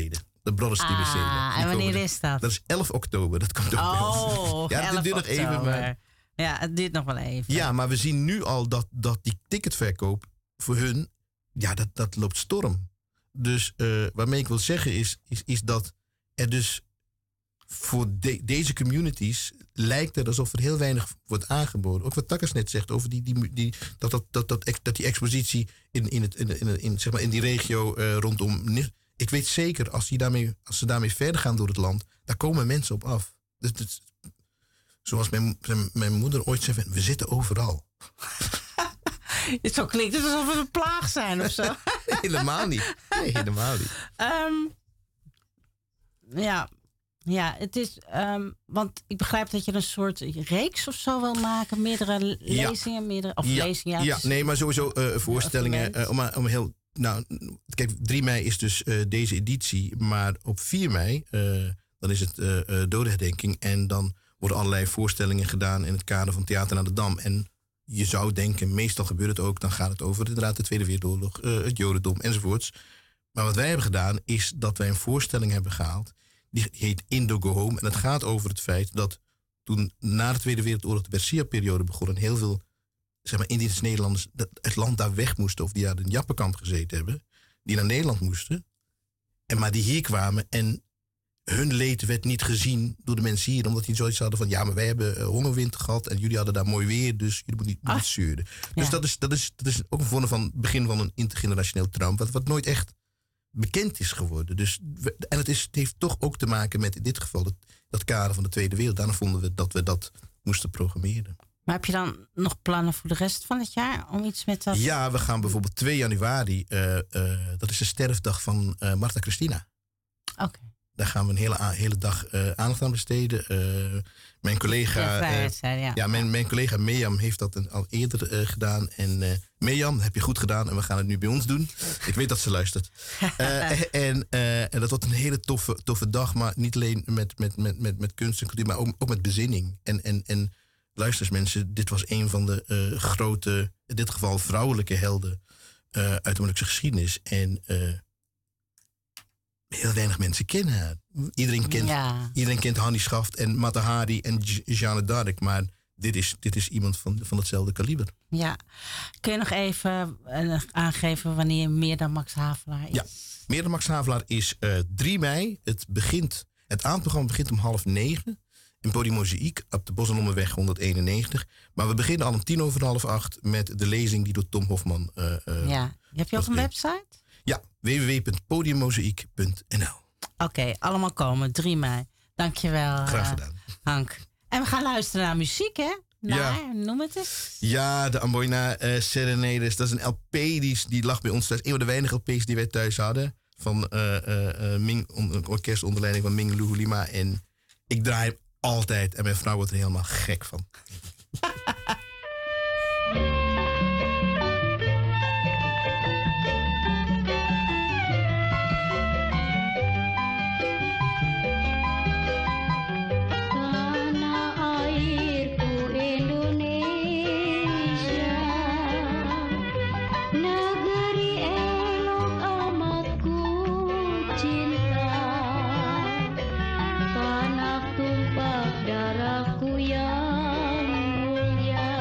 De Brothers die we zelen. En wanneer is dat? Dat is 11 oktober. Dat komt ook bij ons. Ja, het duurt nog even. Maar... Ja, het duurt nog wel even. Ja, maar we zien nu al dat die ticketverkoop voor hun, ja, dat loopt storm. Dus waarmee ik wil zeggen is dat er dus voor deze communities lijkt het alsof er heel weinig wordt aangeboden. Ook wat Takkers net zegt over dat die expositie in die regio rondom. Ik weet zeker, als ze daarmee verder gaan door het land, daar komen mensen op af. Dus, zoals mijn moeder ooit zei, we zitten overal. Zo klinkt het alsof we een plaag zijn of zo. Helemaal niet. Nee, helemaal niet. Ja, het is... want ik begrijp dat je een soort reeks of zo wil maken. Meerdere lezingen, lezingen. Ja, nee, maar sowieso voorstellingen. Om heel... Nou, kijk, 3 mei is dus deze editie. Maar op 4 mei, dan is het dodenherdenking. En dan worden allerlei voorstellingen gedaan in het kader van Theater naar de Dam. En je zou denken, meestal gebeurt het ook. Dan gaat het over inderdaad de Tweede Wereldoorlog, het Jodendom enzovoorts. Maar wat wij hebben gedaan, is dat wij een voorstelling hebben gehaald. Die heet Indo Go Home. En het gaat over het feit dat toen na de Tweede Wereldoorlog de Bersia-periode begon en heel veel, zeg maar, Indische Nederlanders het land daar weg moesten of die daar in een jappenkamp gezeten hebben, die naar Nederland moesten, maar die hier kwamen en hun leed werd niet gezien door de mensen hier, omdat die zoiets hadden van, ja, maar wij hebben hongerwinter gehad en jullie hadden daar mooi weer, dus jullie moeten niet zeuren. Dus dat is ook een vorm van begin van een intergenerationeel trauma, wat nooit echt bekend is geworden. Dus het heeft toch ook te maken met in dit geval dat kader van de Tweede Wereld. Daarom vonden we dat moesten programmeren. Maar heb je dan nog plannen voor de rest van het jaar om iets met dat? Ja, we gaan bijvoorbeeld 2 januari, dat is de sterfdag van Martha Christina. Oké. Daar gaan we een hele dag aandacht aan besteden. Mijn collega, mijn collega Mirjam heeft dat al eerder gedaan. En Mirjam, heb je goed gedaan en we gaan het nu bij ons doen. Ik weet dat ze luistert. En dat wordt een hele toffe dag, maar niet alleen met kunst en cultuur, maar ook met bezinning. En luister eens mensen, dit was een van de grote, in dit geval vrouwelijke helden uit de Molukse geschiedenis. En heel weinig mensen kennen haar. Iedereen kent Hannie Schaft en Mata Hari en Jeanne d'Arc, maar dit is iemand van hetzelfde kaliber. Ja. Kun je nog even aangeven wanneer Meer dan Max Havelaar is? Ja, Meer dan Max Havelaar is 3 mei. Het avondprogramma begint om 20:30 in Podium Mozaïek op de Bossenlommerweg 191. Maar we beginnen al om 7:50 met de lezing die door Tom Hofman. Heb je ook een website? Ja, www.podiummozaïek.nl. Oké, allemaal komen, 3 mei. Dankjewel, graag gedaan, Hank. En we gaan luisteren naar muziek, hè? Noem het eens. Ja, de Amboina Serenades. Dat is een LP die lag bij ons thuis. Een van de weinige LP's die wij thuis hadden. Van een orkest onder leiding van Ming Luhulima. En ik draai hem altijd. En mijn vrouw wordt er helemaal gek van. Darahku yang mulia.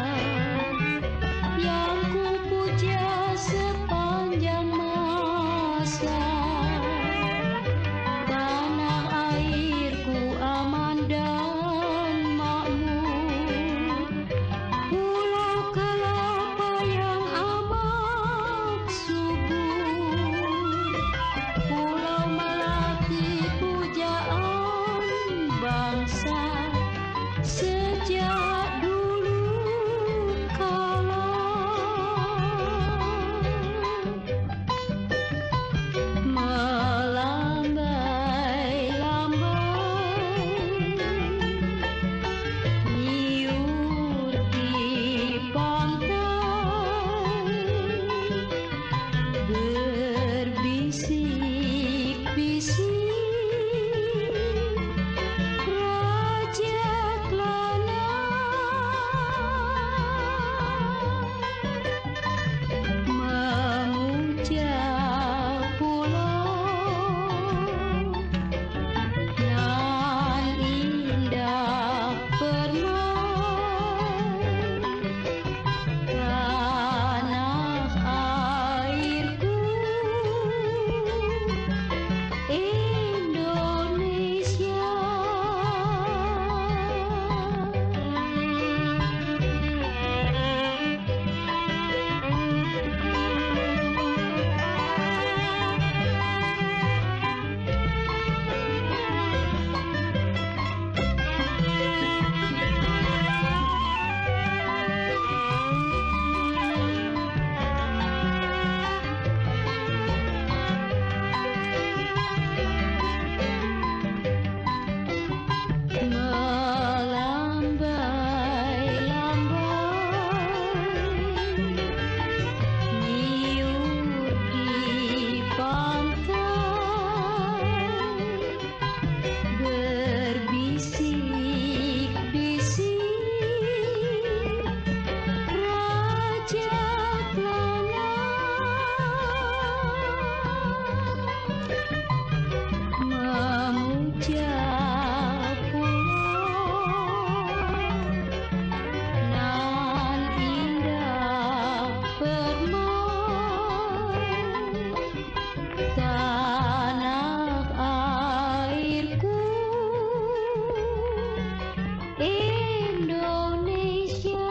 Indonesia.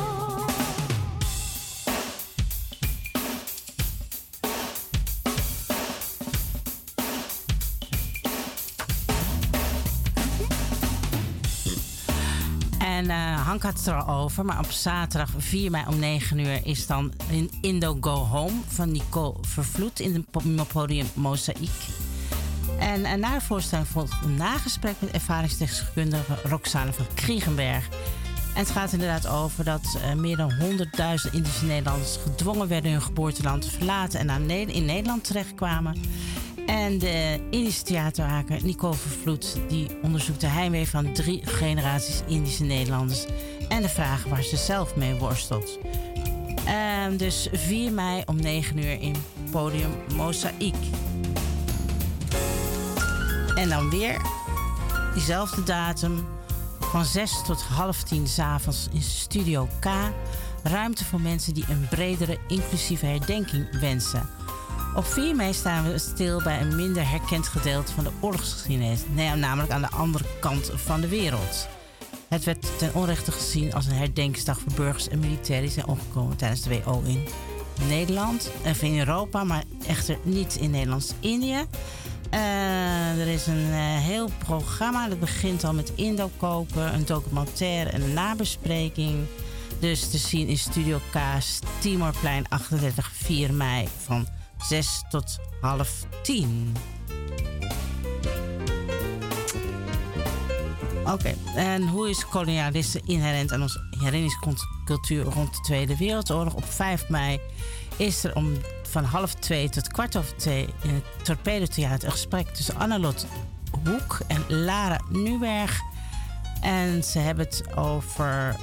En Hank had het er al over, maar op zaterdag 4 mei om 9 uur is dan in Indo Go Home van Nicole Vervloed in het podium Mozaïek. En na de voorstelling volgt een nagesprek met ervaringsdeskundige Roxane van Kriegenberg. En het gaat inderdaad over dat meer dan 100.000 Indische Nederlanders gedwongen werden hun geboorteland te verlaten en in Nederland terechtkwamen. En de Indische theatermaker Nicole Vervloed die onderzoekt de heimwee van 3 generaties Indische Nederlanders en de vragen waar ze zelf mee worstelt. Dus 4 mei om 9 uur in podium Mozaïek. En dan weer diezelfde datum van 6 tot 9:30 s'avonds in Studio K. Ruimte voor mensen die een bredere inclusieve herdenking wensen. Op 4 mei staan we stil bij een minder herkend gedeelte van de oorlogsgeschiedenis. Namelijk aan de andere kant van de wereld. Het werd ten onrechte gezien als een herdenkingsdag voor burgers en militairen die zijn omgekomen tijdens de WO in Nederland. Even in Europa, maar echter niet in Nederlands-Indië. Er is een heel programma. Dat begint al met Indo-koken, een documentaire en een nabespreking. Dus te zien in Studio K, Timorplein 38, 4 mei van 6 tot 9:30. Oké, en hoe is kolonialisme inherent aan onze herinneringscultuur rond de Tweede Wereldoorlog? Op 5 mei is er van 1:30 tot 1:15 in het Torpedo Theater een gesprek tussen Annelot Hoek en Lara Nuberg. En ze hebben het over...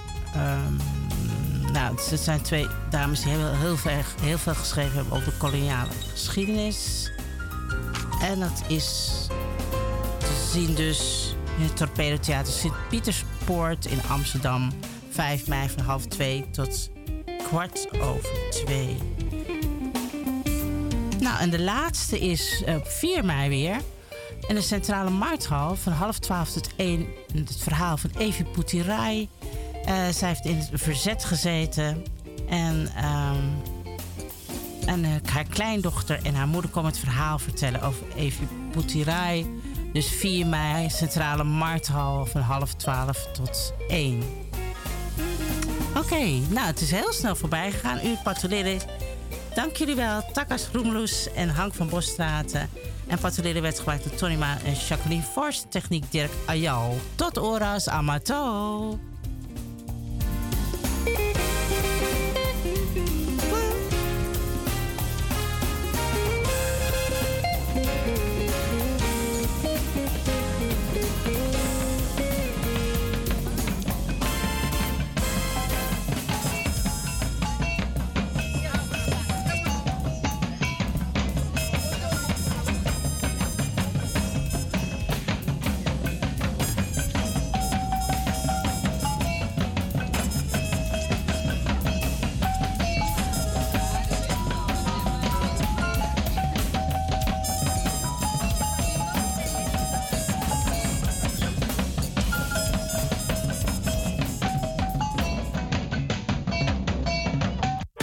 het zijn 2 dames die heel veel geschreven hebben over de koloniale geschiedenis. En dat is te zien dus in het Torpedo Theater Sint-Pieterspoort in Amsterdam. 5 mei van 1:30 tot 2:15. Nou, en de laatste is op 4 mei weer. In de Centrale Markthal van 11:30 tot 1. Het verhaal van Evi Putirai. Zij heeft in het verzet gezeten. En haar kleindochter en haar moeder komen het verhaal vertellen over Evi Putirai. Dus 4 mei, Centrale Markthal van 11:30 tot 1. Oké, nou het is heel snel voorbij gegaan. U patrouilleren. Dank jullie wel. Takas Roemloes en Hank van Bosstraten. En patrouilleren werd gemaakt door Tony Maan en Jacqueline Forst. Techniek Dirk Ayal. Tot oras, amato.